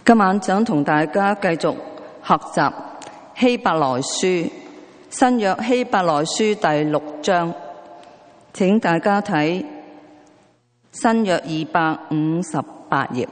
今晚想同大家繼續學習希伯來書，新約希伯來書第6章，請大家睇新約258頁。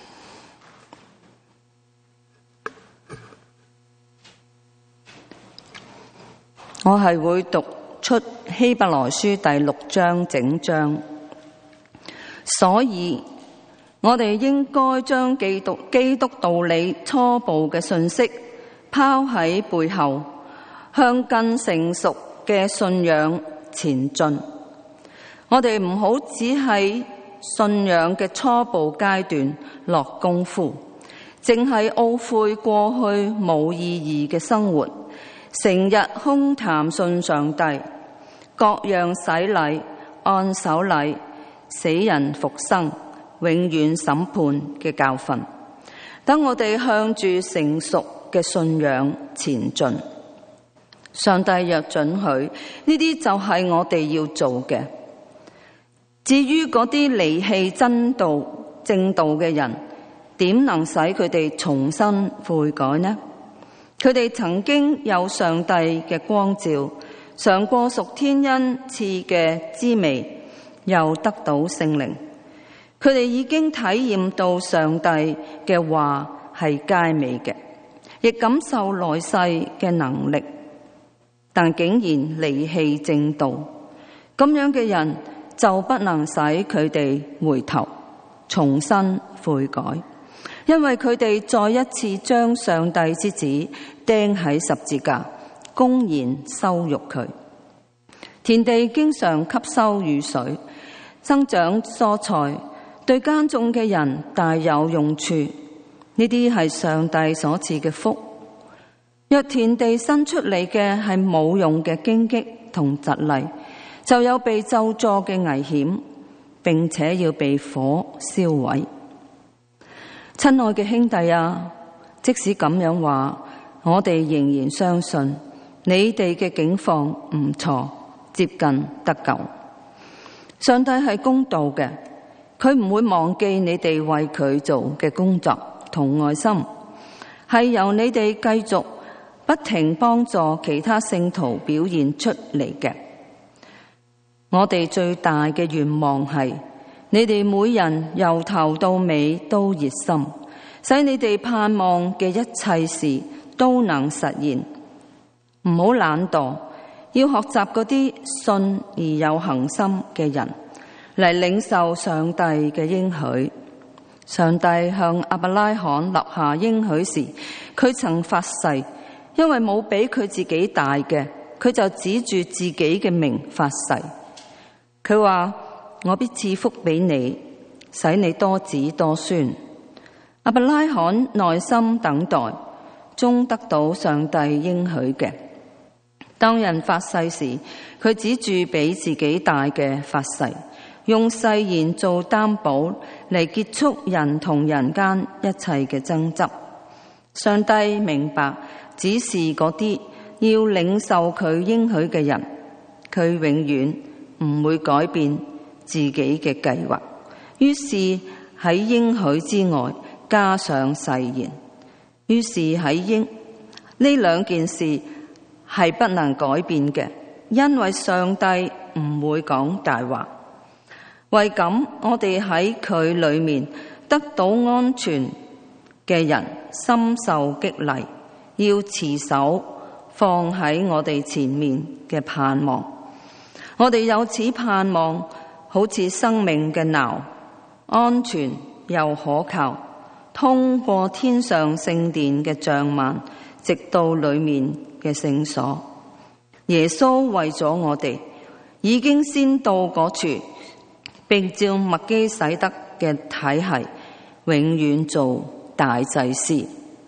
我係會讀出希伯來書第6章整章，所以我哋應該將基督道理初步嘅信息拋喺背後，向更成熟嘅信仰前進。我哋唔好只喺信仰嘅初步階段落功夫，淨係懊悔過去冇意義嘅生活，成日空談信上帝，各樣洗禮、按手禮、死人復生、永遠審判嘅教訓，等我哋向住成熟嘅信仰前進。上帝若准許，呢啲就係我哋要做嘅。至於嗰啲離棄真道正道嘅人，點能使佢哋重新悔改呢？佢哋曾經有上帝嘅光照，嘗過屬天恩賜嘅滋味，又得到聖靈。佢哋已經體驗到上帝嘅話係佳美嘅，亦感受來世嘅能力，但竟然離棄正道，咁樣嘅人就不能使佢哋回頭重新悔改，因為佢哋再一次將上帝之子釘喺十字架，公然羞辱佢。田地經常吸收雨水，生長蔬菜，對耕種嘅人大有用處，呢啲係上帝所賜嘅福。若田地生出嚟嘅係冇用嘅荊棘同蒺藜，就有被咒詛嘅危險，並且要被火燒毀。親愛嘅兄弟啊，即使咁樣話，我哋仍然相信你哋嘅境況唔錯，接近得救。上帝係公道嘅，佢唔會忘記你哋為佢做嘅工作同愛心，係由你哋繼續不停幫助其他聖徒表現出嚟嘅。我哋最大嘅願望係，你哋每人由頭到尾都熱心，使你哋盼望嘅一切事都能實現。唔好懶惰，要學習嗰啲信而有恒心嘅人，嚟領受上帝嘅應許。上帝向亞伯拉罕立下應許時，佢曾發誓，因為冇比佢自己大嘅，佢就指住自己嘅名發誓。佢話：我必賜福俾你，使你多子多孫。亞伯拉罕耐心等待，終得到上帝應許嘅。當人發誓時，佢指住比自己大嘅發誓，用誓言做擔保嚟結束人同人間一切嘅爭執。上帝明白，只是嗰啲要領受佢應許嘅人，佢永遠唔會改變自己嘅計劃，於是喺應許之外加上誓言。於是喺呢兩件事係不能改變嘅，因為上帝唔會講大話。為咁，我哋喺佢裏面得到安全嘅人深受激勵，要持守放喺我哋前面嘅盼望。我哋有此盼望，好似生命嘅錨，安全又可靠，通過天上聖殿嘅帳幔，直到裏面嘅聖所。耶穌為咗我哋，已經先到嗰處，並照麥基洗德嘅體系，永遠做大祭司。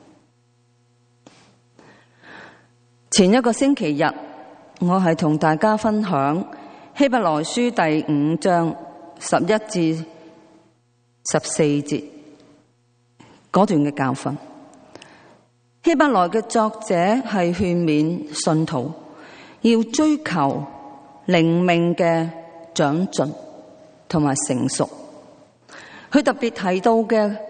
前一個星期日，我係同大家分享希伯來書第5章11至14節嗰段嘅教訓。希伯來嘅作者係勸勉信徒要追求靈命嘅長進同埋成熟。佢特別提到嘅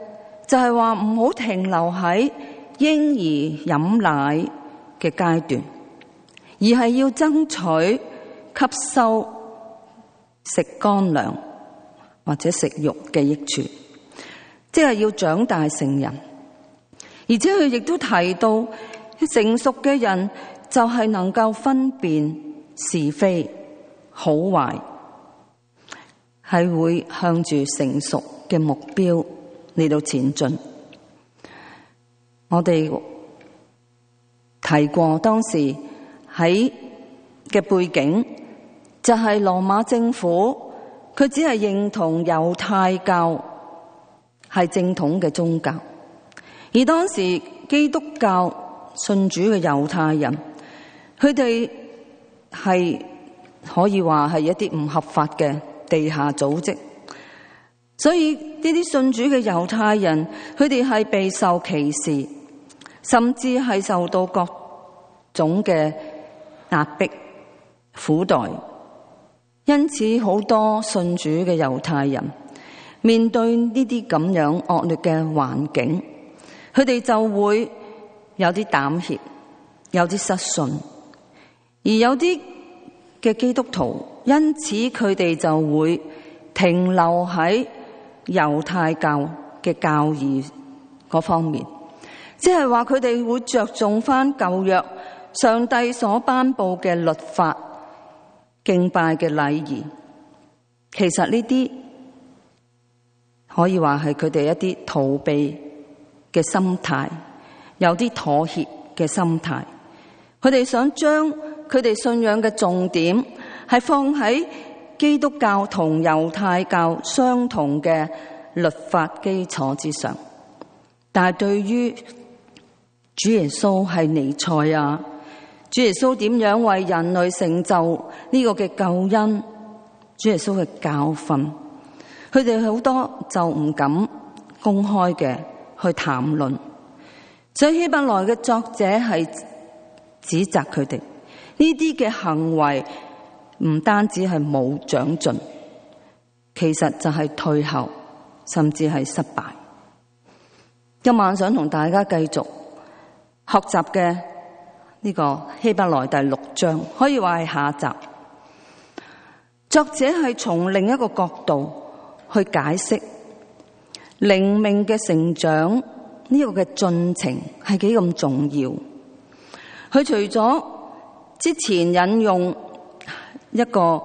就係話唔好停留喺嬰兒飲奶嘅階段，而係要爭取吸收食乾糧或者食肉嘅益處，即係要長大成人。而且佢亦都提到，成熟嘅人就係能夠分辨是非好壞，係會向住成熟嘅目標嚟到前進。我哋提過當時喺嘅背景，就係羅馬政府佢只係認同猶太教係正統嘅宗教，而當時基督教信主嘅猶太人，佢哋係可以話係一啲唔合法嘅地下組織，所以呢啲信主嘅猶太人，佢哋係備受歧視，甚至係受到各種嘅壓迫苦待。因此好多信主嘅猶太人面對呢啲咁樣惡劣嘅環境，佢哋就會有啲膽怯，有啲失信，而有啲嘅基督徒因此佢哋就會停留喺猶太教嘅教義嗰方面，即係話佢哋會着重翻舊約上帝所頒布嘅律法、敬拜嘅禮儀。其實呢啲可以話係佢哋一啲逃避嘅心態，有啲妥協嘅心態。佢哋想將佢哋信仰嘅重點係放喺基督教同猶太教相同嘅律法基礎之上，但係對於主耶穌係彌賽亞，主耶穌點樣為人類成就呢個嘅救恩，主耶穌嘅教訓，佢哋好多就唔敢公開嘅去談論。所以希伯來嘅作者係指責佢哋呢啲嘅行為唔單止係冇長進，其實就係退後，甚至係失敗。今晚想同大家繼續學習嘅呢個希伯來第6章，可以話係下集。作者係從另一個角度去解釋靈命嘅成長呢個嘅進程係幾咁重要。佢除咗之前引用一個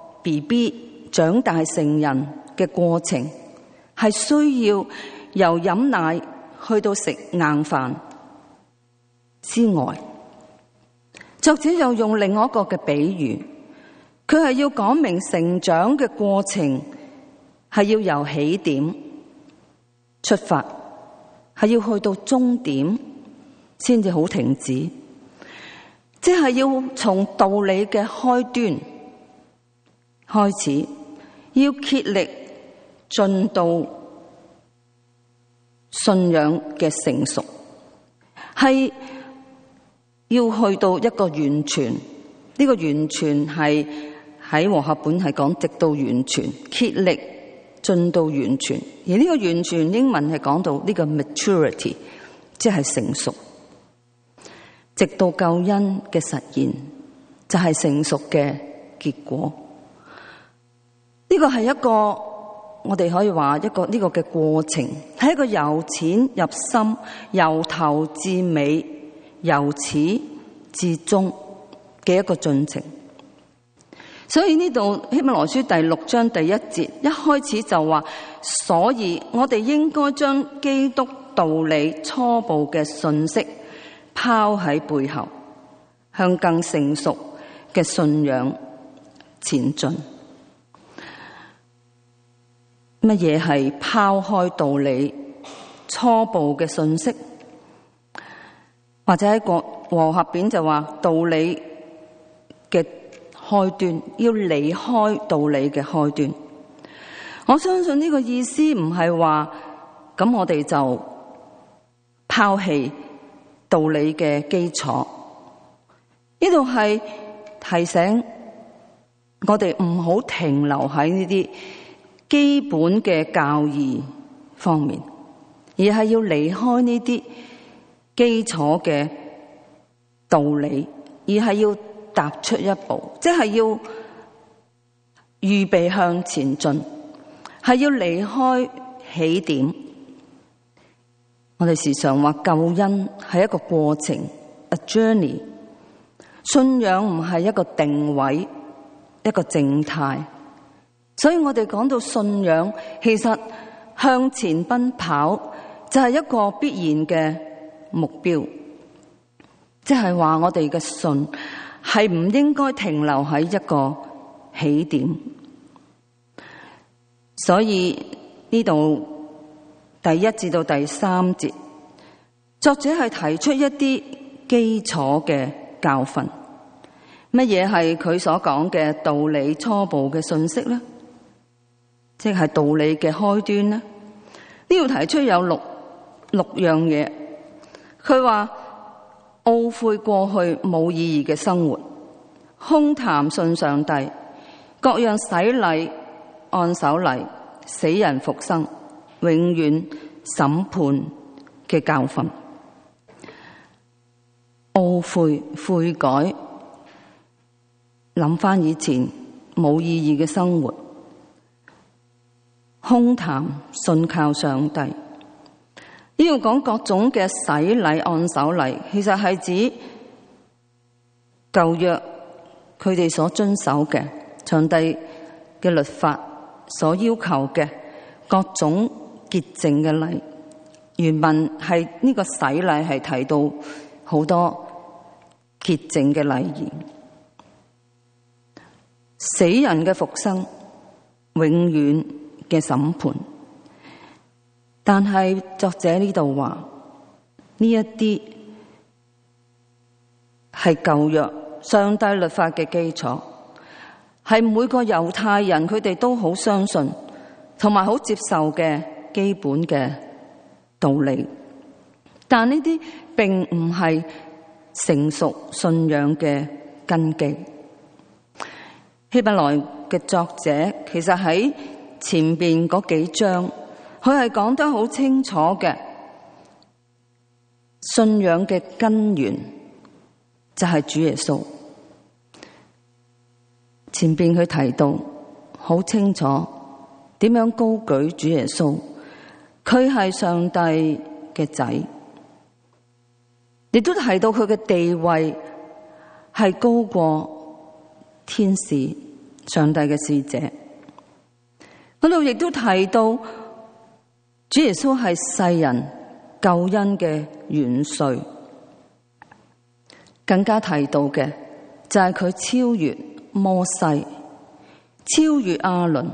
BB 長大成人嘅過程，係需要由飲奶去到食硬飯之外，作者又用另外一個嘅比喻，佢係要講明成長嘅過程係要由起點出發，係要去到終點先至好停止，即係要從道理嘅開端開始，要竭力進到信仰嘅成熟，係要去到一個完全。呢個完全係喺和合本係講直到完全，竭力進到完全。而呢個完全英文係講到呢個 maturity， 即係成熟，直到救恩嘅實現，就係成熟嘅結果。呢個係一個我哋可以話一個呢個嘅過程，係一個由淺入深，由頭至尾，由始至終嘅一個進程。所以呢度希伯來書第6章第1節一開始就話，所以我哋應該將基督道理初步嘅信息拋喺背後，向更成熟嘅信仰前進。乜嘢係拋開道理初步嘅信息？或者喺和合本就話道理嘅開端，要離開道理嘅開端。我相信呢個意思唔係話咁我哋就拋棄道理嘅基礎，呢度係提醒我哋唔好停留喺呢啲基本嘅教義方面， 而係要離開呢啲基礎嘅道理，而係要踏出一步，即係要預備向前進，係要離開起點。我哋時常話救恩係一個過程 ，a journey。信仰唔係一個定位，一個靜態。所以我哋講到信仰，其實向前奔跑就係一個必然嘅目標，即係話我哋嘅信係唔應該停留喺一個起點。所以呢度第1至到第3節，作者係提出一啲基礎嘅教訓。乜嘢係佢所講嘅道理初步嘅信息呢？即係道理嘅開端呢？呢度提出有六樣嘢。佢話懊悔過去冇意義嘅生活，空談信上帝，各樣洗禮、按手禮、死人復生、永遠審判嘅教訓。懊悔悔改，諗翻以前冇意義嘅生活，空談信靠上帝。呢度講各種嘅洗禮、按手禮，其實係指舊約佢哋所遵守嘅上帝嘅律法所要求嘅各種潔淨嘅禮。原文係呢個洗禮係提到好多潔淨嘅禮儀，死人嘅復生，永遠嘅審判。但係作者呢度話呢一啲係舊約上帝律法嘅基礎，係每個猶太人佢哋都好相信同埋好接受嘅基本嘅道理。但呢啲並唔係成熟信仰嘅根基。希伯來嘅作者其實喺前邊嗰幾章，佢係講得好清楚嘅，信仰嘅根源就係主耶穌。前邊佢提到好清楚點樣高舉主耶穌，佢係上帝嘅仔，亦都提到佢嘅地位係高過天使、上帝嘅使者。嗰度亦都提到主耶穌係世人救恩嘅元帥，更加提到嘅就係佢超越摩西，超越亞倫。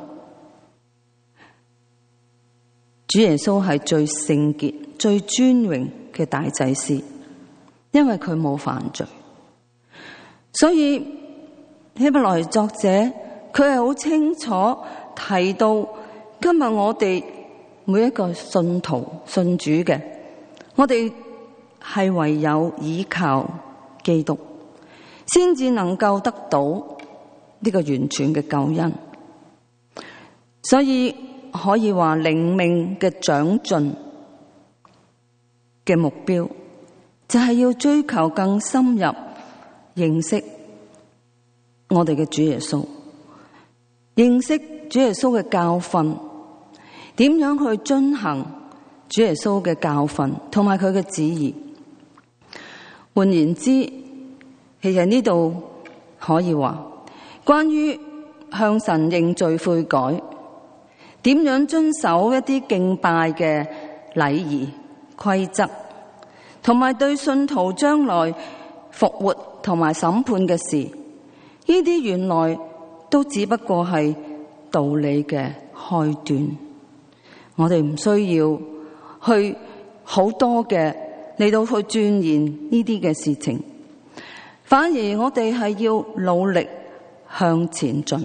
主耶穌係最聖潔、最尊榮嘅大祭司，因為佢冇犯罪。所以希伯來作者佢係好清楚提到，今日我哋每一個信徒信主嘅，我哋係唯有依靠基督，先至能夠得到呢個完全嘅救恩。所以可以話靈命嘅長進嘅目標，就係要追求更深入認識我哋嘅主耶穌，認識主耶穌嘅教訓，點樣去遵行主耶穌嘅教訓同埋佢嘅旨意。換言之，其實呢度可以話關於向神認罪悔改，點樣遵守一啲敬拜嘅禮儀規則，同埋對信徒將來復活同埋審判嘅事，呢啲原來都只不過係道理嘅開端。我哋唔需要去好多嘅嚟到去鑽研呢啲嘅事情，反而我哋係要努力向前進。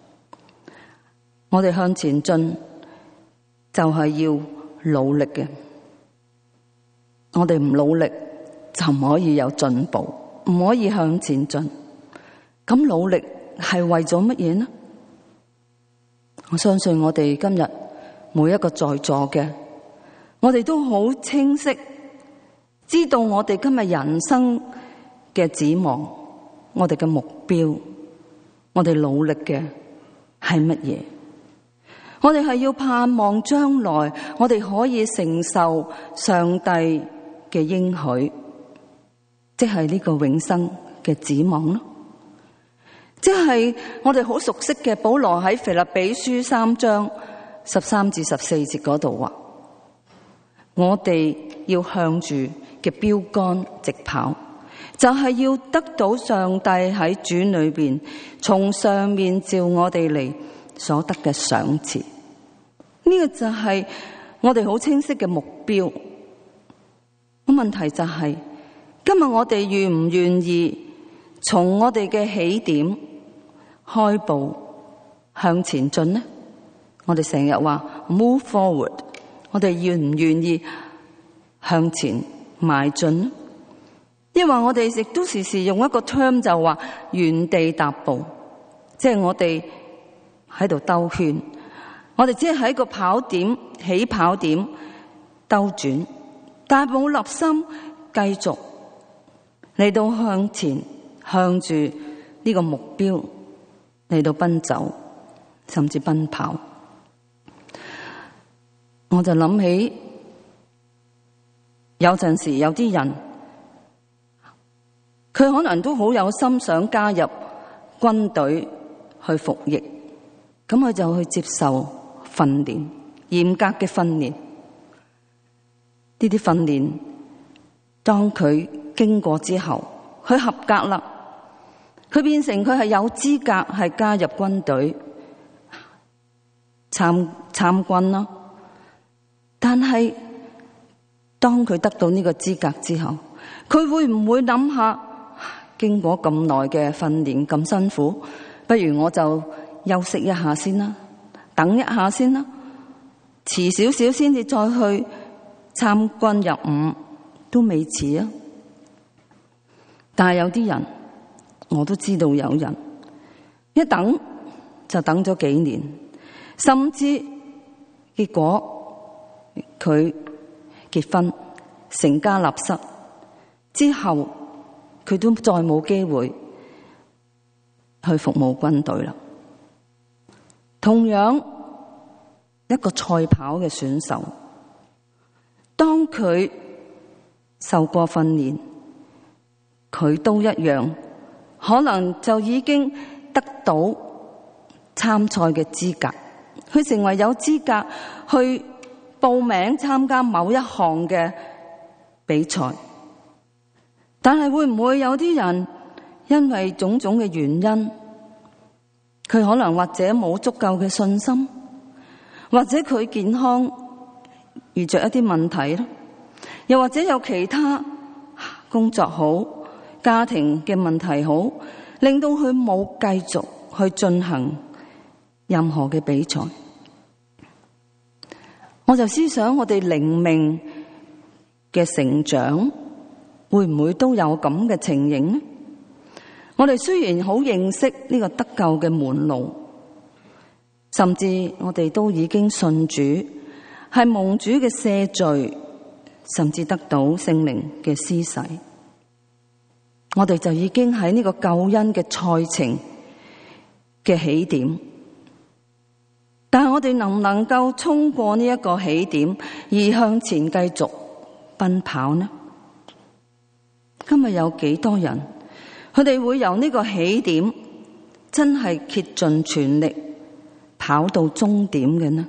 我哋向前進就係要努力嘅，我哋唔努力就唔可以有進步，唔可以向前進。咁努力係為咗乜嘢呢？我相信我哋今日每一個在座嘅， 我哋都好清晰知道我哋今日人生嘅指望，我哋嘅目標，我哋努力嘅係乜嘢？我哋係要盼望將來我哋可以承受上帝嘅應許，即係呢個永生嘅指望咯。即係我哋好熟悉嘅保羅喺腓立比書3章13至14節嗰度話，我哋要向住嘅標杆直跑，就係要得到上帝喺主裏邊從上面召我哋嚟所得嘅賞賜。呢個就係我哋好清晰嘅目標。問題就係今日我哋願唔願意從我哋嘅起點開步向前進呢？我哋成日話 move forward， 我哋願唔願意向前邁進呢？因為我哋亦都時時用一個 term 就話原地踏步，即係我哋喺度兜圈，我哋只係喺個跑點起跑點兜轉，但係冇立心繼續嚟到向前，向住呢個目標嚟到奔走，甚至奔跑。我就諗起有陣時有啲人，佢可能都好有心想加入軍隊去服役，咁佢就去接受訓練，嚴格嘅訓練。呢啲訓練當佢經過之後，佢合格啦，佢變成佢係有資格係加入軍隊參軍啦。但係當佢得到呢個資格之後，佢會唔會諗下，經過咁耐嘅訓練咁辛苦，不如我就休息一下先啦，等一下先啦，遲少少先至再去參軍入伍都未遲啊。但係有啲人，我都知道有人一等就等咗幾年，甚至結果佢結婚成家立室之後，佢都再冇機會去服務軍隊啦。同樣一個賽跑嘅選手，當佢受過訓練，佢都一樣，可能就已經得到參賽嘅資格，佢成為有資格去報名參加某一項嘅比賽。但係會唔會有啲人因為種種嘅原因，佢可能或者冇足夠嘅信心，或者佢健康遇着一啲問題咯，又或者有其他工作好、家庭嘅問題好，令到佢冇繼續去進行任何嘅比賽。我就思想我哋靈命嘅成長會唔會都有咁嘅情形呢？我哋雖然好認識呢個得救嘅門路，甚至我哋都已經信主，係蒙主嘅赦罪，甚至得到聖靈嘅施洗，我哋就已經喺呢個救恩嘅賽程嘅起點。但係我哋能唔能夠衝過呢一個起點，而向前繼續奔跑呢？今日有幾多人，佢哋會由呢個起點真係竭盡全力跑到終點嘅呢？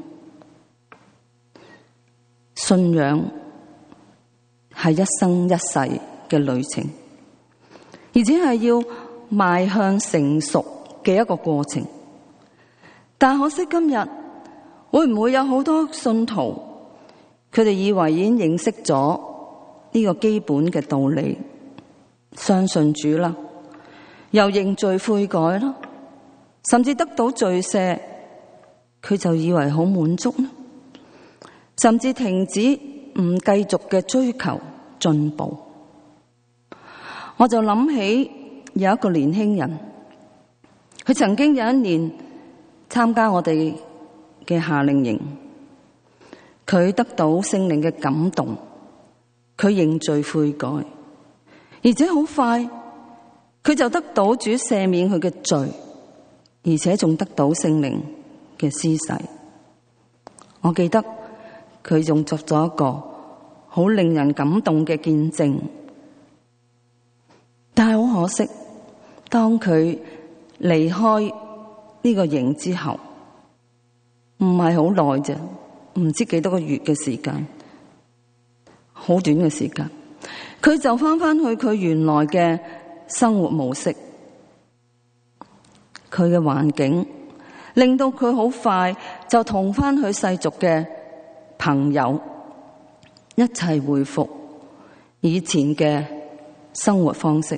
信仰係一生一世嘅旅程，而且係要邁向成熟嘅一個過程。但可惜今日會唔會有好多信徒，佢哋以為已經認識咗呢個基本嘅道理，相信主啦，又認罪悔改啦，甚至得到罪赦，佢就以為好滿足啦，甚至停止唔繼續嘅追求進步。我就諗起有一個年輕人，佢曾經有一年參加我哋嘅夏令營， 佢得到聖靈嘅感動，佢認罪悔改，而且好快佢就得到主赦免佢嘅罪，而且仲得到聖靈嘅施洗。我記得佢仲作咗一個好令人感動嘅見證，但係好可惜，當佢離開呢個營之後，唔係好耐啫，唔知幾多個月嘅時間，好短嘅時間，佢就翻去佢原來嘅生活模式。佢嘅環境令到佢好快就同翻佢世俗嘅朋友一齊回復以前嘅生活方式。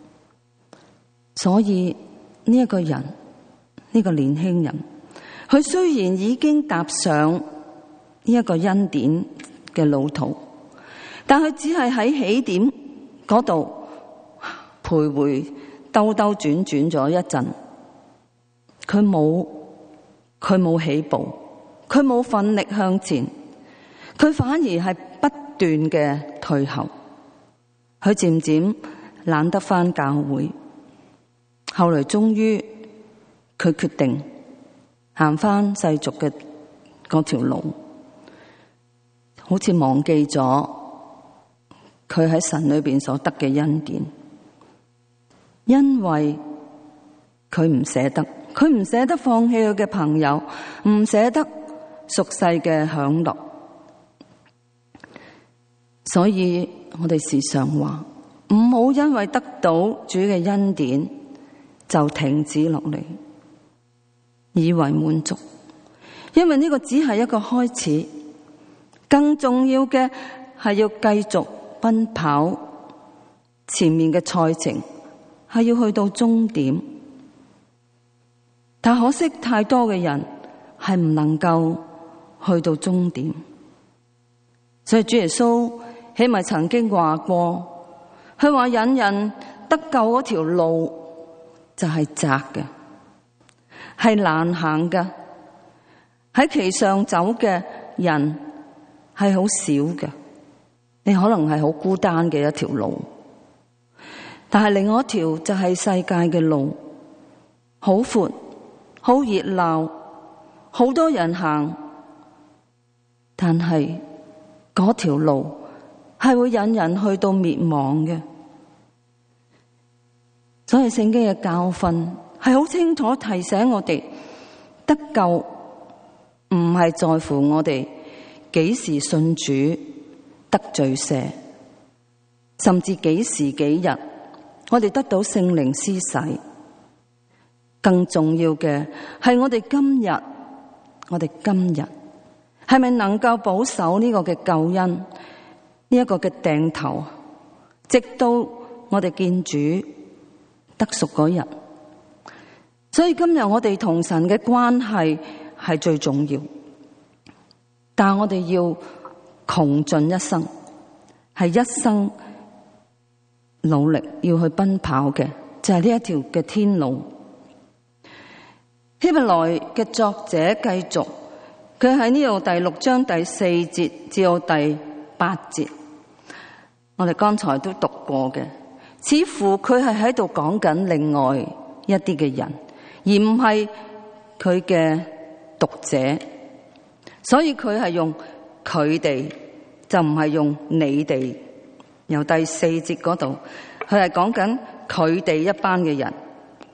所以呢一個人，呢個年輕人，佢雖然已經踏上呢一個恩典嘅路途，但佢只係喺起點嗰度徘徊兜兜轉轉咗一陣，佢冇起步，佢冇奮力向前，佢反而係不斷嘅退後，佢漸漸懶得返教會。後來終於佢決定行返世俗嘅嗰條路，好似忘記咗佢喺神裏邊所得嘅恩典，因為佢唔捨得放棄佢嘅朋友，唔捨得俗世嘅享樂，所以我哋時常話唔好因為得到主嘅恩典就停止落嚟，以為滿足，因為呢個只係一個開始，更重要嘅係要繼續奔跑前面嘅賽程，係要去到終點。但可惜太多嘅人係唔能夠去到終點，所以主耶穌起碼曾經話過，佢話引人得救嗰條路就係窄嘅，係難行嘅，喺其上走嘅人係好少嘅，你可能係好孤單嘅一條路，但係另外一條就係世界嘅路，好闊，好熱鬧，好多人行，但係嗰條路係會引人去到滅亡嘅。所以聖經嘅教訓係好清楚提醒我哋，得救唔係在乎我哋幾時信主得罪赦，甚至幾時幾日我哋得到聖靈施洗。更重要嘅係我哋今日係咪能夠保守呢個嘅救恩，呢一個嘅頂頭，直到我哋見主得贖嗰日。所以今日我哋同神嘅關係係最重要，但我哋要窮盡一生，係一生努力要去奔跑嘅，就係呢一條嘅天路。希伯來嘅作者繼續，佢喺呢度第6章第4節至到第8節，我哋剛才都讀過嘅，似乎佢係喺度講緊另外一啲嘅人，而唔係佢嘅讀者，所以佢係用佢哋，就唔係用你哋。由第4節嗰度，佢係講緊佢哋一班嘅人。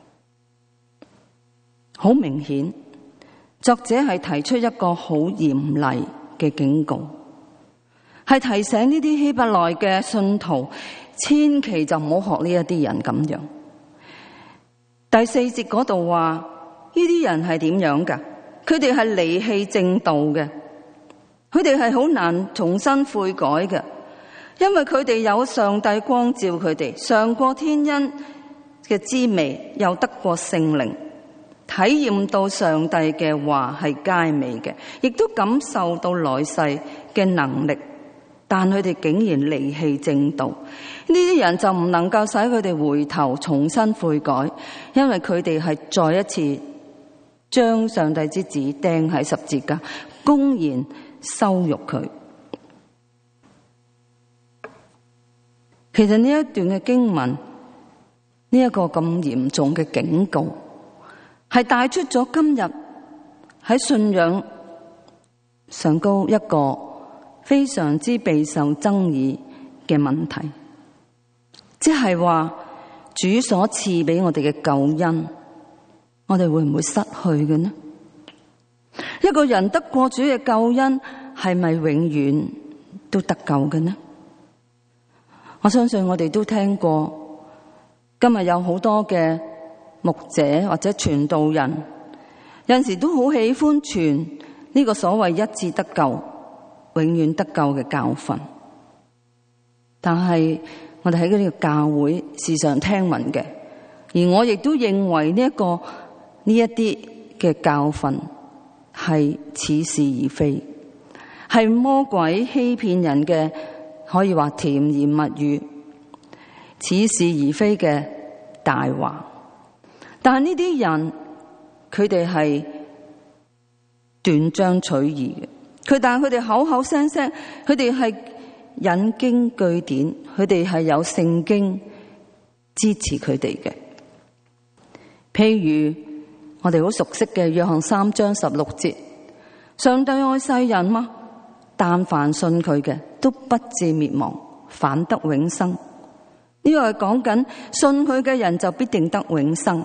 好明顯，作者係提出一個好嚴厲嘅警告，係提醒呢啲希伯來嘅信徒，千祈就唔好學呢一啲人咁樣。第4節嗰度話，呢啲人係點樣㗎？佢哋係離棄正道嘅，佢哋係好難重新悔改嘅，因為佢哋有上帝光照佢哋，嘗過天恩嘅滋味，又得過聖靈，體驗到上帝嘅話係佳美嘅，亦都感受到來世嘅能力，但佢哋竟然離棄正道，呢啲人就唔能夠使佢哋回頭重新悔改，因為佢哋係再一次將上帝之子釘喺十字架，公然羞辱佢。其實呢一段嘅經文，呢一個咁嚴重嘅警告，係帶出咗今日喺信仰上高一個非常之備受爭議嘅問題，即係話主所賜俾我哋嘅救恩，我哋會唔會失去嘅呢？一個人得過主嘅救恩，係咪永遠都得救嘅呢？我相信我哋都聽過，今日有好多嘅牧者或者傳道人，有陣時都好喜歡傳呢個所謂一次得救、永遠得救嘅教訓。但係我哋喺呢個教會時常聽聞嘅，而我亦都認為呢一啲嘅教訓係似是而非，係魔鬼欺騙人嘅，可以話甜言蜜語，似是而非嘅大話。但係呢啲人，佢哋係斷章取義嘅，但係佢哋口口聲聲，佢哋係引經據典，佢哋係有聖經支持佢哋嘅。譬如我哋好熟悉嘅約翰3章16節，上帝愛世人嗎？但凡信佢嘅，都不至滅亡，反得永生。呢個係講緊信佢嘅人就必定得永生。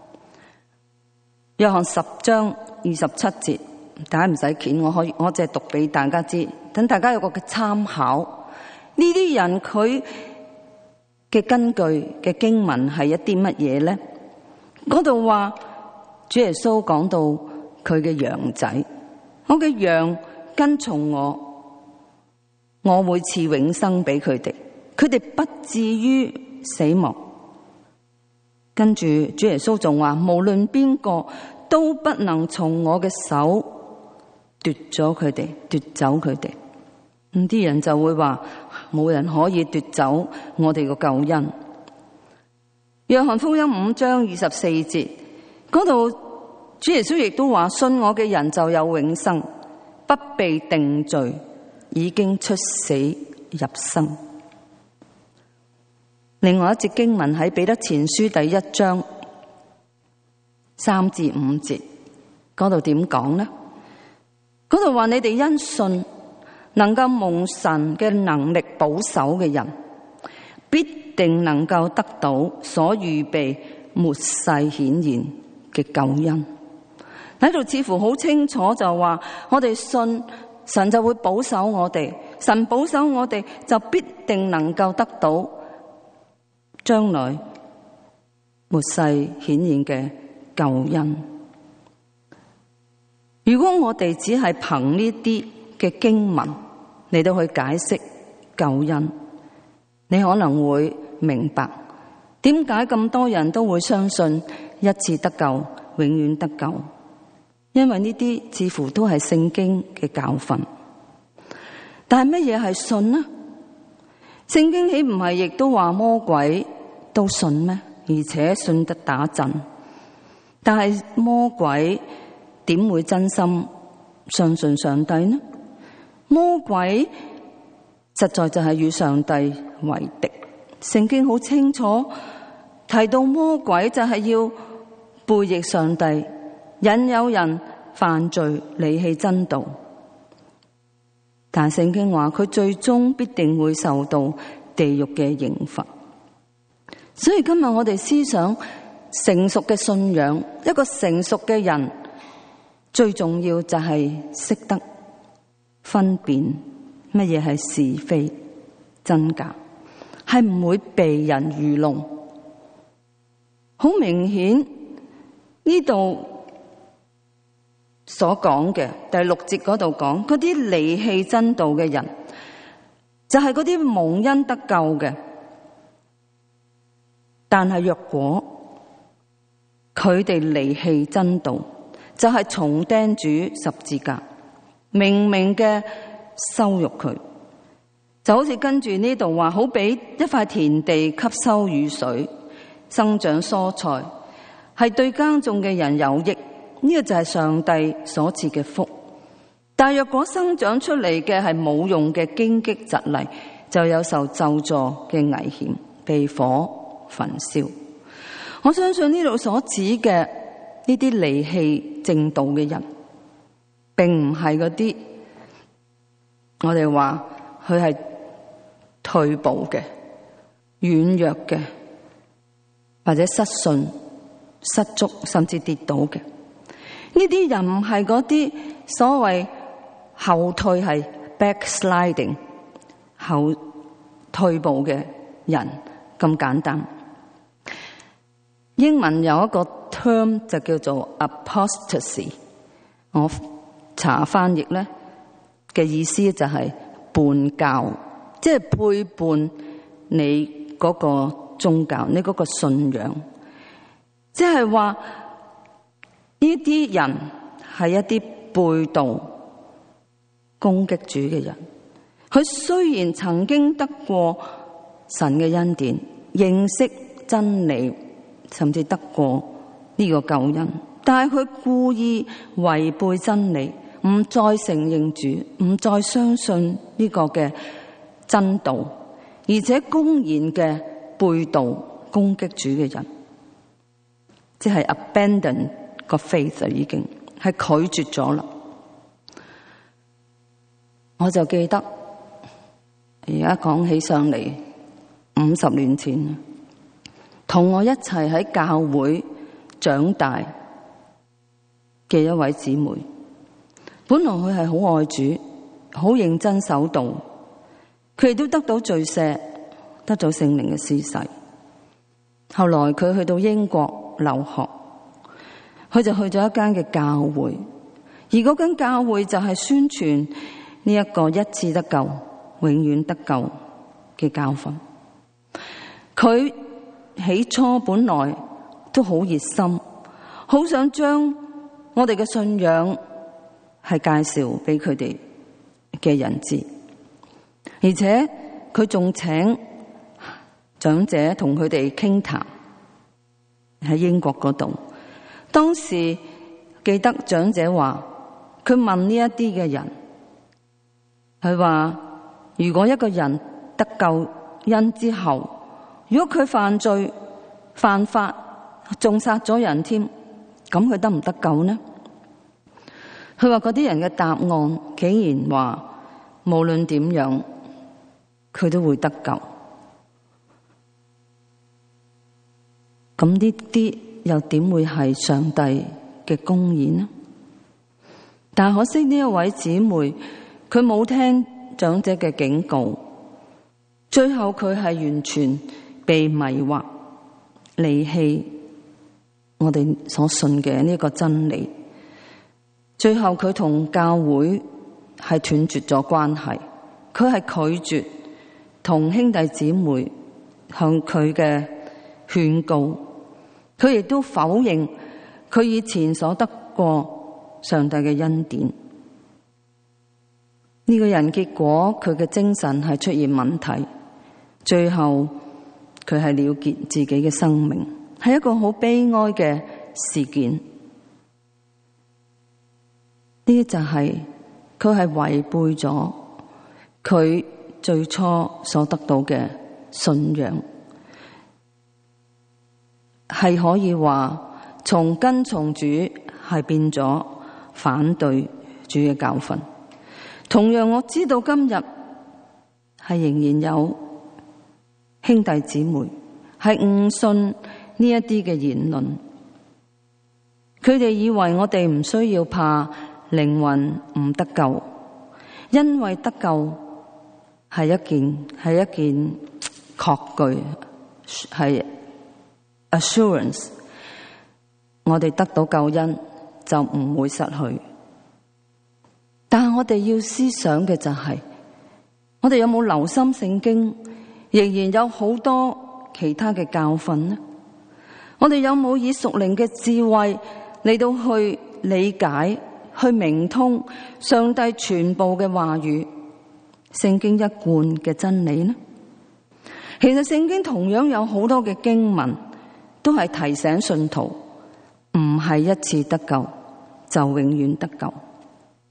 約翰10章27節，大家唔使鉗，我淨係讀俾大家知，等大家有個嘅參考。呢啲人佢嘅根據嘅經文係一啲乜嘢咧？嗰度話主耶穌講到佢嘅羊仔，我嘅羊跟從我，我會賜永生俾佢哋，佢哋不至於死亡。跟住主耶穌仲話，無論邊個都不能從我嘅手奪咗佢哋，奪走佢哋。咁啲人就會話，冇人可以奪走我哋個救恩。約翰福音5章24節嗰度，主耶穌亦都話，信我嘅人就有永生，不被定罪，已經出死入生。另外一節經文喺彼得前書第1章3至5節嗰度點講呢？嗰度話，你哋因信能夠蒙神嘅能力保守嘅人，必定能夠得到所預備末世顯現嘅救恩。喺度似乎好清楚就話，我哋信神就會保守我哋，神保守我哋就必定能夠得到將來末世顯現嘅救恩。如果我哋只係憑呢啲嘅經文嚟到去解釋救恩，你可能會明白點解咁多人都會相信一次得救，永遠得救，因為呢啲似乎都係聖經嘅教訓。但係乜嘢係信呢？聖經豈唔係亦都話魔鬼都信咩？而且信得打震。但係魔鬼點會真心相信上帝呢？魔鬼實在就係與上帝為敵。聖經好清楚提到魔鬼就係要背逆上帝，引誘人犯罪，離棄真道。但聖經話佢最終必定會受到地獄嘅刑罰。所以今日我哋思想成熟嘅信仰，一個成熟嘅人最重要就係識得分辨乜嘢係是非真假，係唔會被人愚弄。好明顯呢度所講嘅第6節嗰度講，嗰啲離棄真道嘅人，就係嗰啲蒙恩得救嘅。但係若果佢哋離棄真道，就係重釘主十字架，明明嘅羞辱佢，就好似跟住呢度話，好比一塊田地吸收雨水，生長蔬菜，係對耕種嘅人有益。呢個就係上帝所賜嘅福。 但若果生長出嚟嘅係冇用嘅荊棘蒺藜，就有受咒詛嘅危險，被火焚燒。我相信呢度所指嘅呢啲離棄正道嘅人，並唔係嗰啲我哋話佢係退步嘅、軟弱嘅，或者失信、失足，甚至跌倒嘅。呢啲人唔係嗰啲所謂後退，係 backsliding 後退步嘅人咁簡單。英文有一個 term 就叫做 apostasy， 我查翻譯咧嘅意思就係叛教，即係背叛你嗰個宗教，你嗰個信仰。即係話呢啲人係一啲背道攻擊主嘅人。佢雖然曾經得過神嘅恩典，認識真理，甚至得過呢個救恩，但係佢故意違背真理，唔再承認主，唔再相信呢個嘅真道，而且公然嘅背道攻擊主嘅人，即係 abandon 個 faith， 已經係拒絕咗啦。我就記得而家講起上嚟50年前，同我一齊喺教會長大嘅一位姊妹，本來佢係好愛主，好認真守道，佢亦都得到罪赦，得到聖靈嘅施洗。後來佢去到英國留學，佢就去咗一間嘅教會，而嗰間教會就係宣傳呢一個一次得救、永遠得救嘅教訓。佢起初本來都好熱心，好想將我哋嘅信仰係介紹俾佢哋嘅人知，而且佢仲請長者同佢哋傾談喺英國嗰度。當時記得長者話，佢問呢一啲嘅人，佢話如果一個人得救恩之後，如果佢犯罪犯法，仲殺咗人添，咁佢得唔得救呢？佢話嗰啲人嘅答案竟然話，無論點樣佢都會得救。咁呢啲又點會係上帝嘅公義呢？但可惜呢一位姊妹，佢冇聽長者嘅警告，最後佢係完全被迷惑，離棄我哋所信嘅呢個真理。最後佢同教會係斷絕咗關係，佢係拒絕同兄弟姊妹向佢嘅勸告，佢亦都否認佢以前所得過上帝嘅恩典。呢個人結果佢嘅精神係出現問題，最後佢係了結自己嘅生命，係一個好悲哀嘅事件。呢就係佢係違背咗佢最初所得到嘅信仰，係可以話從跟從主係變咗反對主嘅教訓。同樣我知道今日係仍然有兄弟姊妹係誤信呢一啲嘅言論，佢哋以為我哋唔需要怕靈魂唔得救，因為得救係一件確據，係 assurance， 我哋得到救恩就唔會失去。但係我哋要思想嘅就係，我哋有冇留心聖經仍然有好多其他嘅教訓呢？我哋有冇以屬靈嘅智慧嚟到去理解、去明通上帝全部嘅話語，聖經一貫嘅真理呢？其實聖經同樣有好多嘅經文都係提醒信徒，唔係一次得救就永遠得救。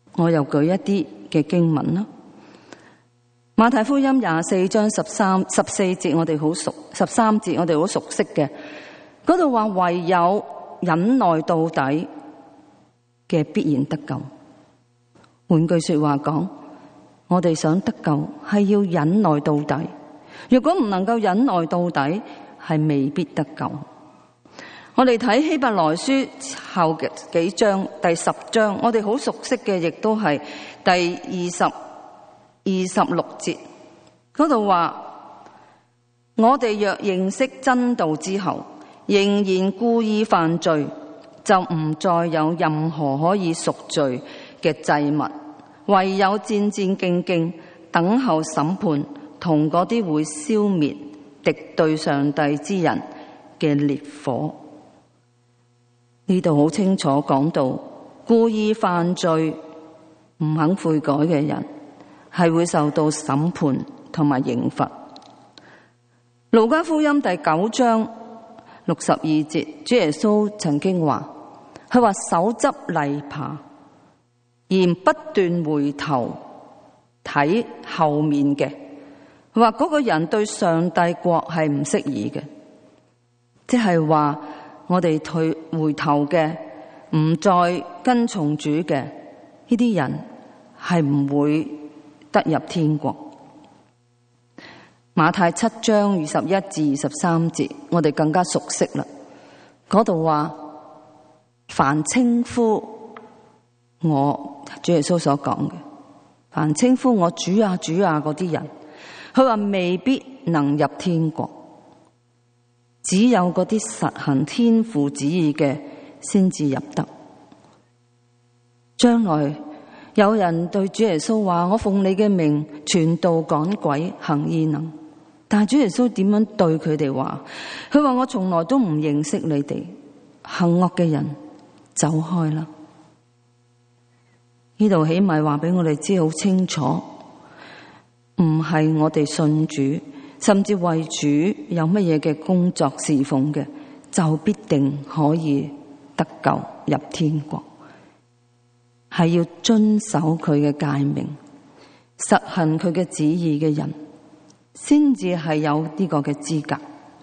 我又舉一啲嘅經文啦。馬太福音24章14節我哋好熟，13節我哋好熟悉嘅，嗰度話唯有忍耐到底嘅必然得救。換句說話講，我哋想得救係要忍耐到底，如果唔能夠忍耐到底，係未必得救。我哋睇希伯來書後嘅幾章，第10章，我哋好熟悉嘅，亦都係第26節嗰度話：我哋若認識真道之後，仍然故意犯罪，就唔再有任何可以贖罪嘅祭物，唯有戰戰兢兢等候審判，同嗰啲會消滅敵對上帝之人嘅烈火。呢度好清楚講到，故意犯罪唔肯悔改嘅人係會受到審判同埋刑罰。路加福音第9章62節，主耶穌曾經話，佢話手執泥耙而不斷回頭睇後面嘅，佢話嗰個人對上帝國係唔適宜嘅，即係話我哋回頭嘅，唔再跟從主嘅，呢啲人係唔會得入天國。馬太7章21至23節，我哋更加熟悉啦。嗰度話，凡稱呼我，主耶穌所講嘅，凡稱呼我主啊主啊嗰啲人，佢話未必能入天國。只有嗰啲實行天父旨意嘅先至入得。將來有人對主耶穌話：我奉你嘅名傳道趕鬼行異能，但係主耶穌點樣對佢哋話？佢話：我從來都唔認識你哋，行惡嘅人，走開啦。呢度起碼話俾我哋知好清楚，唔係我哋信主，甚至為主有乜嘢嘅工作侍奉嘅，就必定可以得救入天國。係要遵守佢嘅誡命，實行佢嘅旨意嘅人，先至係有呢個嘅資格。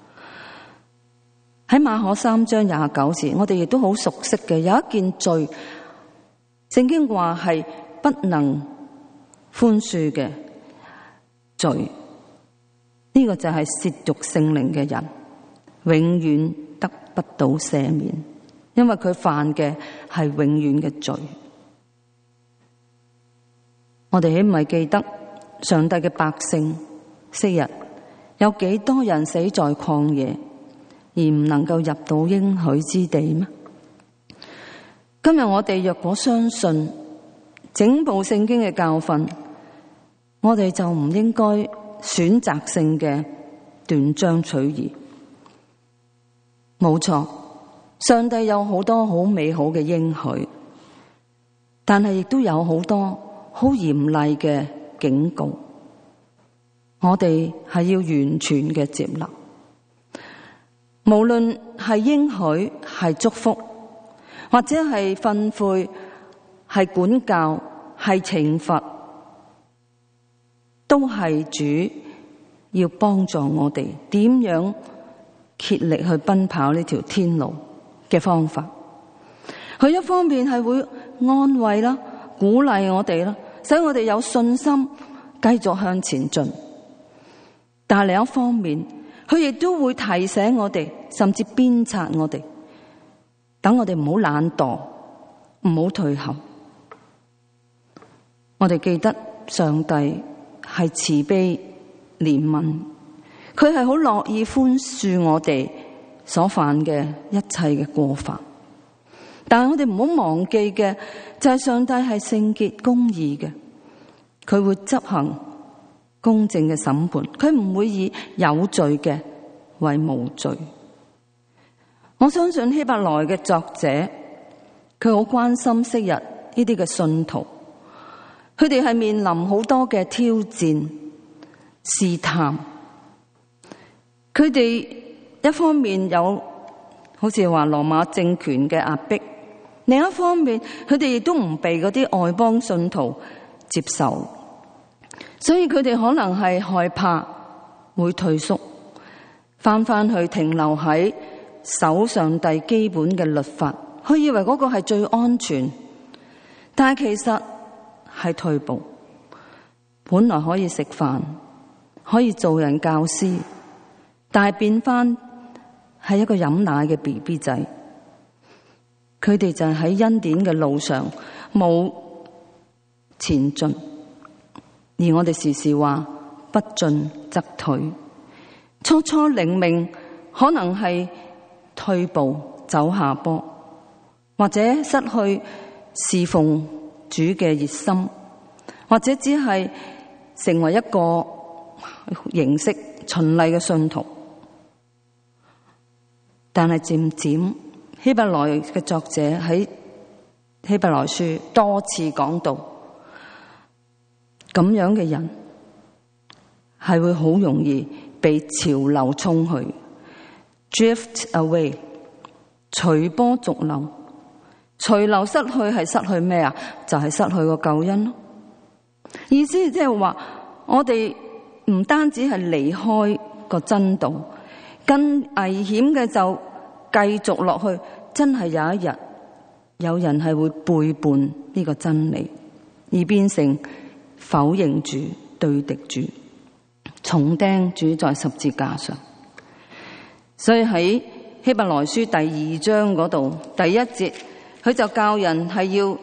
喺馬可3章29節，我哋亦都好熟悉嘅，有一件罪，聖經話係不能寬恕嘅罪。呢個就係褻瀆聖靈嘅人，永遠得不到赦免，因為佢犯嘅係永遠嘅罪。我哋豈唔係記得上帝嘅百姓昔日有幾多人死在曠野，而唔能夠入到應許之地咩？今日我哋若果相信整部聖經嘅教訓，我哋就唔應該選擇性嘅斷章取義。冇錯，上帝有好多好美好嘅應許，但係亦都有好多好嚴厲嘅警告。我哋係要完全嘅接納，無論係應許、係祝福，或者係訓誨、係管教、係懲罰，都係主要幫助我哋點樣竭力去奔跑呢條天路嘅方法。佢一方面係會安慰啦、鼓勵我哋啦，使我哋有信心繼續向前進。但係另一方面，佢亦都會提醒我哋，甚至鞭策我哋，等我哋唔好懶惰，唔好退後。我哋記得上帝係慈悲憐憫，佢係好樂意寬恕我哋所犯嘅一切嘅過犯。但係我哋唔好忘記嘅就係上帝係聖潔公義嘅，佢會執行公正嘅審判，佢唔會以有罪嘅為無罪。我相信希伯來嘅作者，佢好關心昔日呢啲嘅信徒，佢哋係面臨好多嘅挑戰試探，佢哋一方面有好似話羅馬政權嘅壓迫， 另一方面，佢哋亦都唔被嗰啲外邦信徒接受，所以佢哋可能係害怕，會退縮，翻去停留喺守上帝基本嘅律法，佢以為嗰個係最安全，但係其實係退步。本來可以食飯，可以做人教師，但係變翻係一個飲奶嘅 BB 仔。佢哋就係喺恩典嘅路上冇前進，而我哋時時話不進則退。初靈命可能係退步走下坡，或者失去侍奉主嘅熱心，或者只係成為一個形式循例嘅信徒。但係漸漸希伯來嘅作者喺希伯來書多次講到，咁樣嘅人係會好容易被潮流沖去 drift away， 隨波逐流。隨流失去係失去咩啊？就係失去個救恩咯。意思即係話，我哋唔單止係離開個真道，更危險嘅就繼續落去。真係有一日，有人係會背叛呢個真理，而變成否認主、對敵主，重釘主在十字架上。所以喺希伯來書第2章嗰度第1節，佢就教人係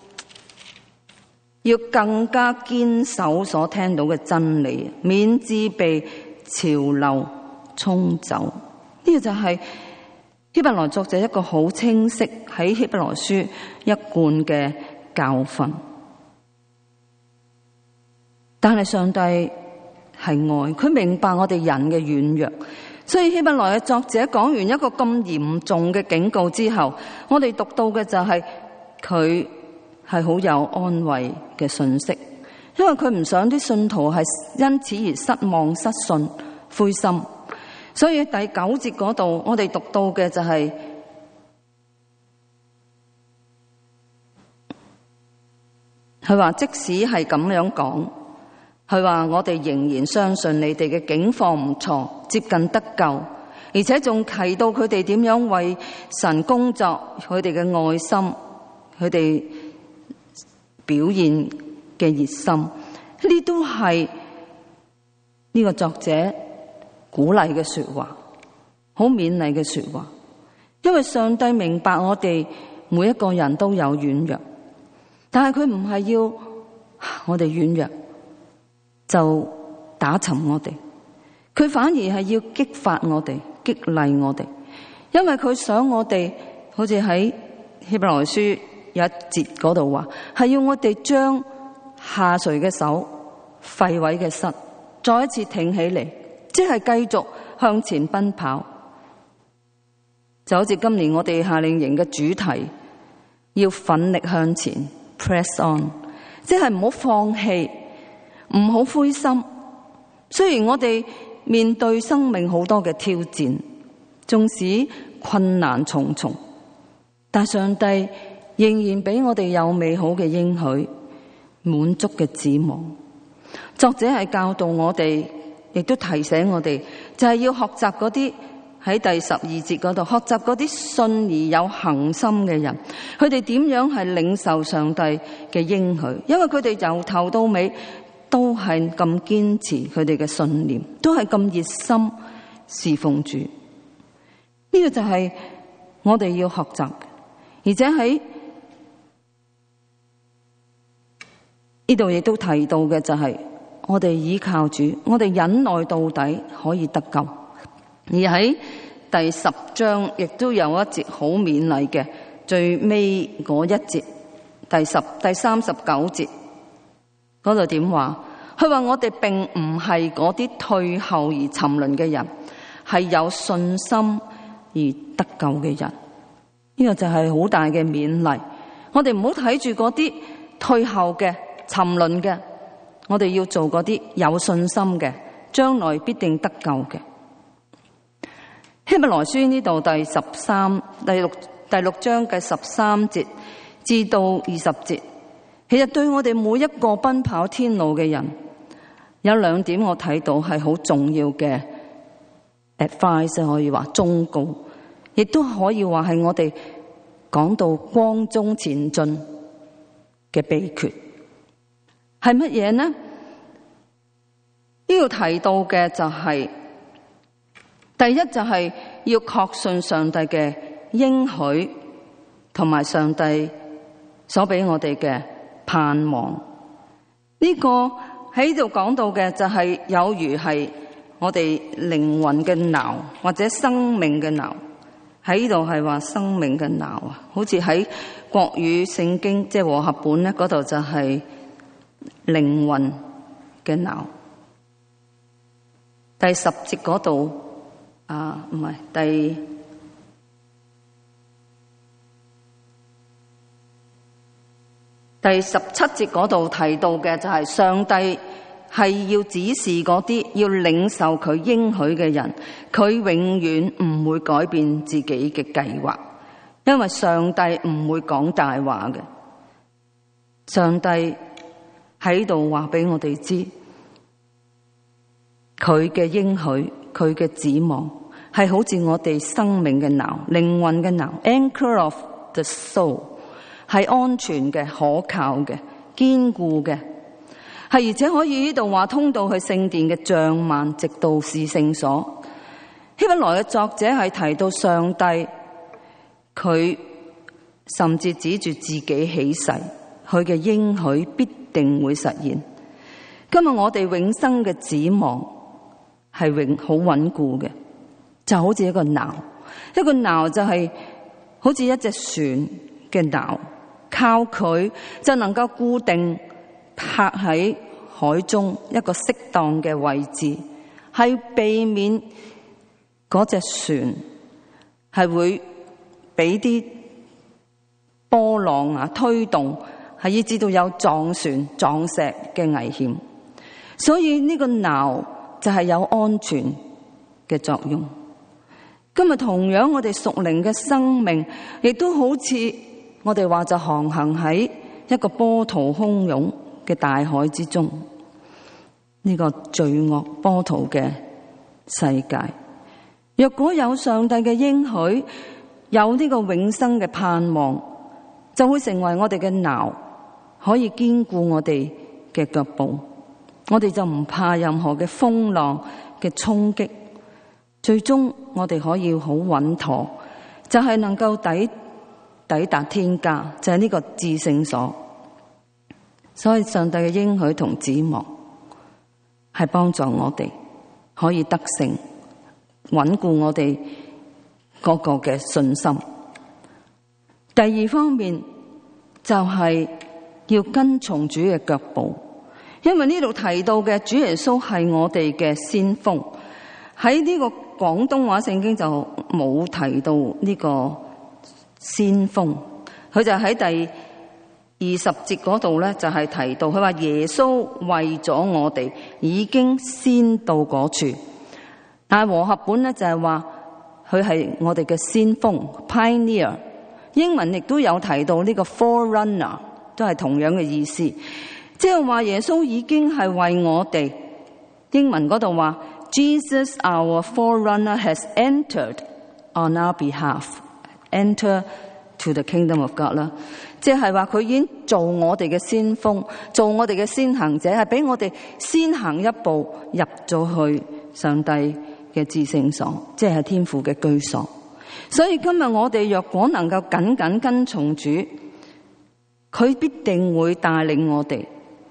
要更加堅守所聽到嘅真理，免致被潮流沖走。呢個就係希伯來作者一個好清晰喺希伯來書一貫嘅教訓。但係上帝係愛，佢明白我哋人嘅軟弱，所以希伯來嘅作者講完一個咁嚴重嘅警告之後，我哋讀到嘅就係佢係好有安慰嘅信息，因為佢唔想啲信徒係因此而失望、失信、灰心。所以第9節嗰度，我哋讀到嘅就係佢話，即使係咁樣講，佢話我哋仍然相信你哋嘅境況唔錯，接近得救，而且仲提到佢哋點樣為神工作，佢哋嘅愛心，佢哋表現嘅熱心，呢都係呢個作者鼓勵嘅說話，好勉勵嘅說話。因為上帝明白我哋每一個人都有軟弱，但係佢唔係要我哋軟弱就打沉我哋，佢反而係要激發我哋，激勵我哋。因為佢想我哋好似喺希伯來書有一節嗰度話，係要我哋將下垂嘅手、廢毀嘅膝再一次挺起嚟，即係繼續向前奔跑。就好似今年我哋夏令營嘅主題，要奮力向前 press on， 即係唔好放棄，唔好灰心。雖然我哋面對生命好多嘅挑戰，縱使困難重重，但上帝仍然俾我哋有美好嘅應許，滿足嘅指望。作者係教導我哋，亦都提醒我哋，就係要學習嗰啲喺第12節嗰度，學習嗰啲信而有恒心嘅人，佢哋點樣係領受上帝嘅應許，因為佢哋由頭到尾都係咁堅持佢哋嘅信念，都係咁熱心侍奉主。呢個就係我哋要學習，而且喺呢度亦都提到嘅就係我哋依靠主，我哋忍耐到底可以得救。而喺第10章亦都有一節好勉勵嘅，最尾嗰一節，第39節嗰度點話？佢話我哋並唔係嗰啲退後而沉淪嘅人，係有信心而得救嘅人。呢個就係好大嘅勉勵。我哋唔好睇住嗰啲退後嘅沉淪嘅，我哋要做嗰啲有信心嘅，將來必定得救嘅。希伯來書呢度第6 第6章嘅13節至到20節，其實對我哋每一個奔跑天路嘅人，有2點我睇到係好重要嘅 advice， 可以話忠告，亦都可以話係我哋講到光中前進嘅秘訣。係乜嘢呢？呢度提到嘅就係，第一就係要確信上帝嘅應許同埋上帝所俾我哋嘅盼望。呢個喺度講到嘅就係有如係我哋靈魂嘅錨或者生命嘅錨。喺呢度係話生命嘅錨啊，好似喺國語聖經即係和合本咧，嗰度就係靈魂嘅錨。第10節嗰度唔係第17節嗰度提到嘅就係上帝係要指示嗰啲要領受佢應許嘅人，佢永遠唔會改變自己嘅計劃，因為上帝唔會講大話嘅。上帝喺度話俾我哋知，佢嘅應許，佢嘅指望係好似我哋生命嘅錨，靈魂嘅錨 ，anchor of the soul， 係安全嘅、可靠嘅、堅固嘅，係而且可以呢度話通到去聖殿嘅帳幔，直到至聖所。希伯來嘅作者係提到上帝，佢甚至指住自己起誓，佢嘅應許必定會實現。今日我哋永生嘅指望係好穩固嘅，就好似一個錨，一個錨就係好似一隻船嘅錨，靠佢就能夠固定泊喺海中一個適當嘅位置，係避免嗰隻船係會俾啲波浪推動，係以致到有撞船撞石嘅危險。所以呢個錨就係有安全嘅作用。今日同樣我哋屬靈嘅生命，亦都好似我哋話就航行喺一個波濤洶湧嘅大海之中，呢個罪惡波濤嘅世界。若果有上帝嘅應許，有呢個永生嘅盼望，就會成為我哋嘅錨，可以堅固我哋嘅腳步。我哋就唔怕任何嘅風浪嘅衝擊，最終我哋可以好穩妥，就係能夠抵達天家，就係呢個至聖所。所以上帝嘅應許同指望係幫助我哋可以得勝，穩固我哋嗰個嘅信心。第二方面就係要跟從主嘅腳步。因為呢度提到嘅主耶穌係我哋嘅先鋒，喺呢個廣東話聖經就冇提到呢個先鋒，佢就喺第20節嗰度咧就係提到，佢話耶穌為咗我哋已經先到嗰處，但係和合本咧就係話佢係我哋嘅先鋒 pioneer， 英文亦都有提到呢個 forerunner， 都係同樣嘅意思。即係話耶穌已經係為我哋，英文嗰度話 Jesus our forerunner has entered on our behalf, enter to the kingdom of God 啦。即係話佢已經做我哋嘅先鋒，做我哋嘅先行者，係俾我哋先行一步入咗去上帝嘅至聖所，即係天父嘅居所。所以今日我哋若果能夠緊緊跟從主，佢必定會帶領我哋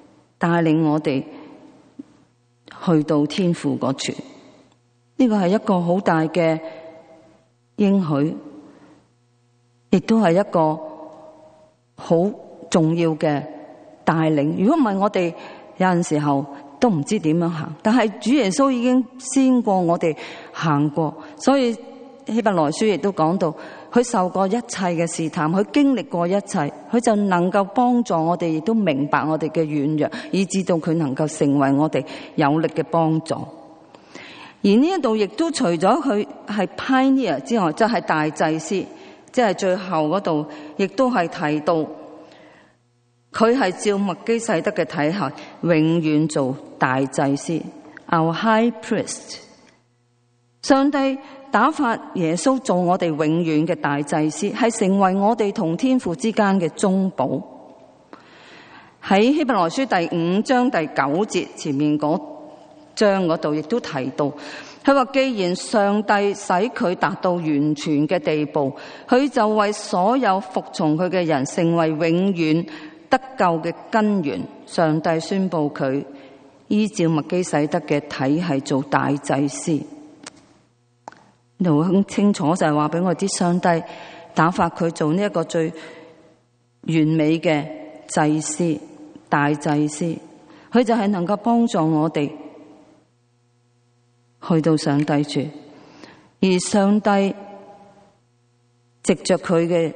去到天父嗰處。呢個係一個好大嘅應許，亦都係一個好重要嘅帶領。如果唔係，我哋有陣時候都唔知點樣行。但係主耶穌已經先過我哋行過，所以希伯來書亦都講到，佢受過一切嘅試探，佢經歷過一切，佢就能夠幫助我哋，亦都明白我哋嘅軟弱，以致到佢能夠成為我哋有力嘅幫助。而呢一度亦都除咗佢係 pioneer 之外，就係大祭司， 即係最後嗰度，亦都係提到佢係照麥基洗德嘅體系，永遠做大祭司 ，Our High Priest。上帝打發耶穌做我哋永遠嘅大祭司，係成為我哋同天父之間嘅中保。喺希伯來書第5章第9節前面嗰章嗰度，亦都提到，佢話既然上帝使佢達到完全嘅地步，佢就為所有服從佢嘅人成為永遠得救嘅根源。上帝宣布佢依照麥基洗德嘅體系做大祭司。呢度好清楚就係話俾我知，上帝打發佢做呢一個最完美嘅祭司，大祭司，佢就係能夠幫助我哋去到上帝處，而上帝藉着佢嘅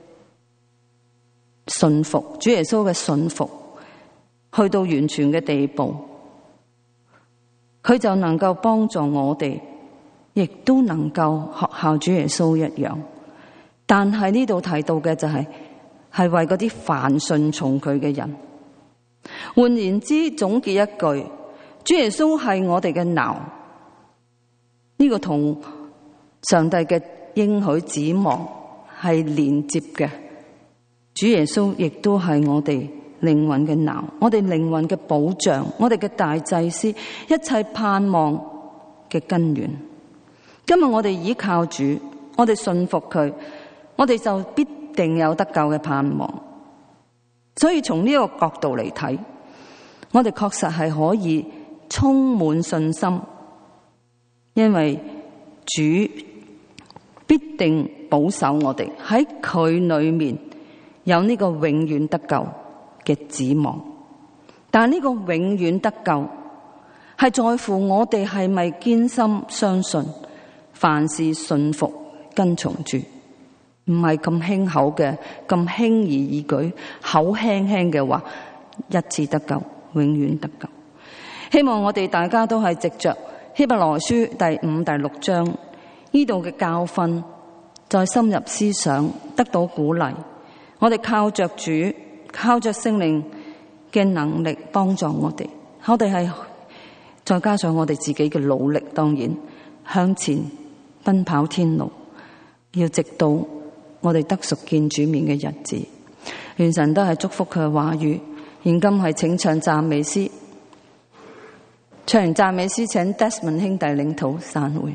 順服，主耶穌嘅順服，去到完全嘅地步，佢就能夠幫助我哋，亦都能夠學效主耶穌一樣。但係呢度提到嘅就係為嗰啲凡順從佢嘅人。換言之，總結一句，主耶穌係我哋嘅錨，呢個同上帝嘅應許指望係連接嘅。主耶穌亦都係我哋靈魂嘅錨，我哋靈魂嘅保障，我哋嘅大祭司，一切盼望嘅根源。今日我哋依靠主，我哋信服佢，我哋就必定有得救嘅盼望。所以從呢個角度嚟睇，我哋確實係可以充滿信心，因為主必定保守我哋喺佢裏面有呢個永遠得救嘅指望。但呢個永遠得救係在乎我哋係咪堅心相信，凡事順服跟從主，唔係咁輕口嘅，咁輕而易舉，口輕輕嘅話，一次得救，永遠得救。希望我哋大家都係藉着希伯來書第5、第6章呢度嘅教訓，再深入思想，得到鼓勵。我哋靠着主，靠着聖靈嘅能力幫助我哋。我哋係再加上我哋自己嘅努力，當然向前奔跑天路，要直到我哋得贖見主面嘅日子。願神都係祝福佢嘅話語。現今係請唱讚美詩，唱完讚美詩請 Desmond 兄弟領禱散會。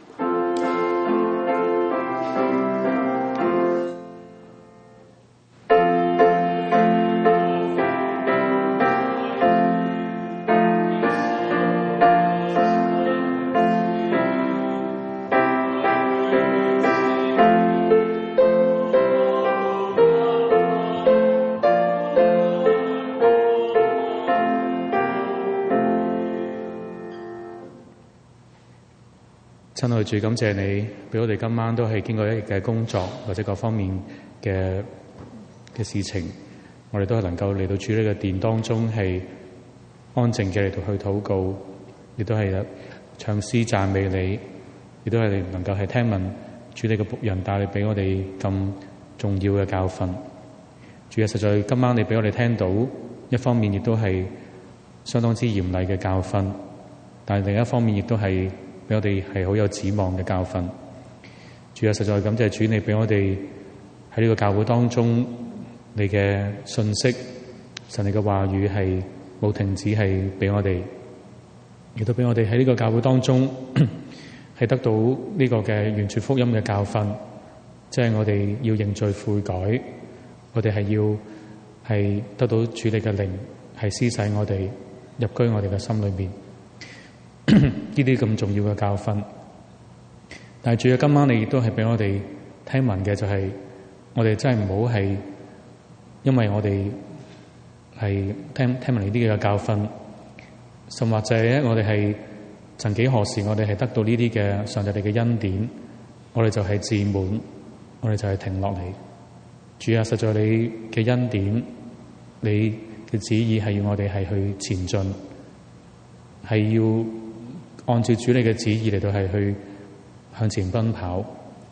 親愛主，感謝你俾我哋今晚都係經過一日嘅工作或者各方面嘅事情，我哋都係能夠嚟到主呢個殿當中係安靜嘅嚟到去禱告，亦都係唱詩讚美你，亦都係能夠係聽聞主你嘅僕人帶嚟俾我哋咁重要嘅教訓。主啊，實在今晚你俾我哋聽到，一方面亦都係相當之嚴厲嘅教訓，但係另一方面亦都係俾我哋係好有指望嘅教訓。主啊，實在感謝主你俾我哋喺呢個教會當中，你嘅信息，神你嘅話語係冇停止，係俾我哋，亦都俾我哋喺呢個教會當中係得到呢個嘅完全福音嘅教訓，即係我哋要認罪悔改，我哋係要係得到主你嘅靈係施洗我哋入居我哋嘅心裏面。呢啲咁重要嘅教訓，但係主要今晚你亦都係俾我哋聽聞嘅，就係我哋真係唔好係因為我哋係聽聞呢啲嘅教訓，甚或者我哋係曾幾何時我哋係得到呢啲嘅上帝嘅恩典，我哋就係自滿，我哋就係停落嚟。主啊，實在你嘅恩典，你嘅旨意係要我哋係去前進，係要按照主你嘅旨意嚟到係去向前奔跑。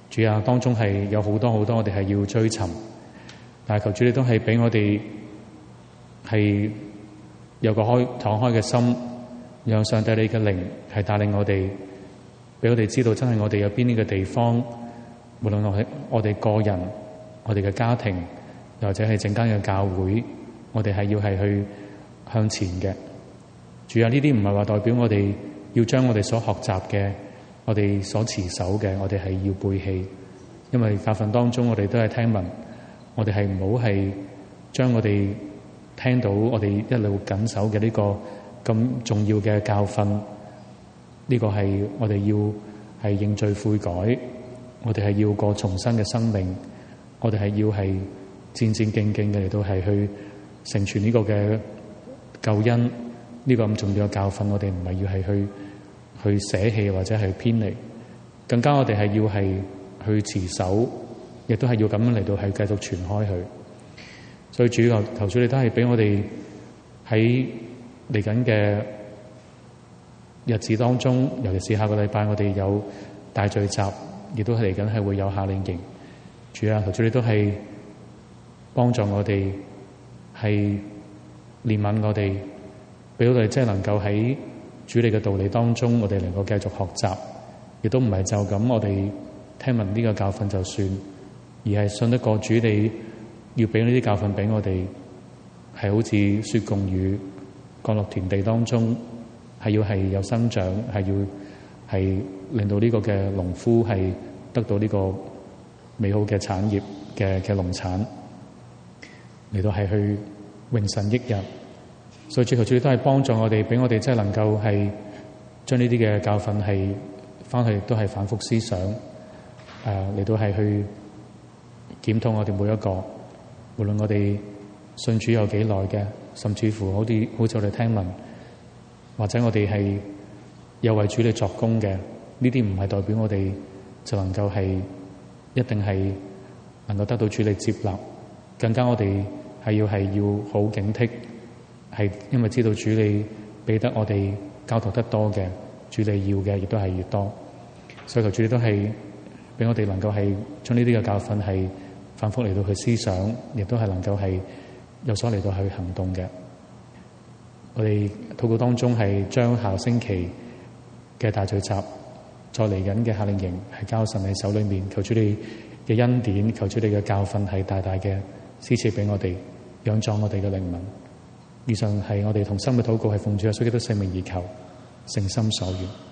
主啊，當中係有好多好多我哋係要追尋，但係求主你都係俾我哋係有個敞開嘅心，讓上帝你嘅靈係帶領我哋，俾我哋知道真係我哋有邊呢個地方，無論我哋個人、我哋嘅家庭，又或者係整間嘅教會，我哋係要係去向前嘅。主啊，呢啲唔係話代表我哋要將我哋所學習嘅、我哋所持守嘅，我哋係要背棄，因為教訓當中我哋都係聽聞，我哋係唔好係將我哋聽到我哋一路緊守嘅呢個咁重要嘅教訓，呢個係我哋要係認罪悔改，我哋係要過重生嘅生命，我哋係要係戰戰兢兢嘅嚟到係去成全呢個嘅救恩，呢個咁重要嘅教訓，我哋唔係要係去捨棄或者係偏離，更加我哋係要係去持守，亦都係要咁樣嚟到係繼續傳開去。所以主求主你都係俾我哋喺嚟緊嘅日子當中，尤其是下個禮拜我哋有大聚集，亦都係嚟緊係會有夏令營。主啊，求主你都係幫助我哋，係憐憫我哋，俾我哋即係能夠喺主你嘅道理當中，我哋能夠繼續學習，亦都唔係就咁我哋聽聞呢個教訓就算，而係信得過主你要俾呢啲教訓俾我哋，係好似雪共雨降落田地當中，係要係有生長，係要係令到呢個嘅農夫係得到呢個美好嘅產業嘅農產，嚟到係去榮神益人。所以主求主都係幫助我哋，俾我哋即係能夠係將呢啲嘅教訓係翻去都係反覆思想，嚟到係去檢討我哋每一個，無論我哋信主有幾耐嘅，甚至乎好似我哋聽聞，或者我哋係有為主嚟作工嘅，呢啲唔係代表我哋就能夠係一定係能夠得到主嚟接納，更加我哋係要好警惕，係因為知道主你俾得我哋交託得多嘅，主你要嘅亦都係越多，所以求主你都係俾我哋能夠係將呢啲嘅教訓係反覆嚟到去思想，亦都係能夠係有所嚟到去行動嘅。我哋禱告當中係將下星期嘅大聚集，再嚟緊嘅夏令營係交神喺手裏面，求主你嘅恩典，求主你嘅教訓係大大嘅施賜俾我哋，養壯我哋嘅靈魂。以上係我哋同心嘅禱告，係奉主耶穌基督聖名而求，誠心所願。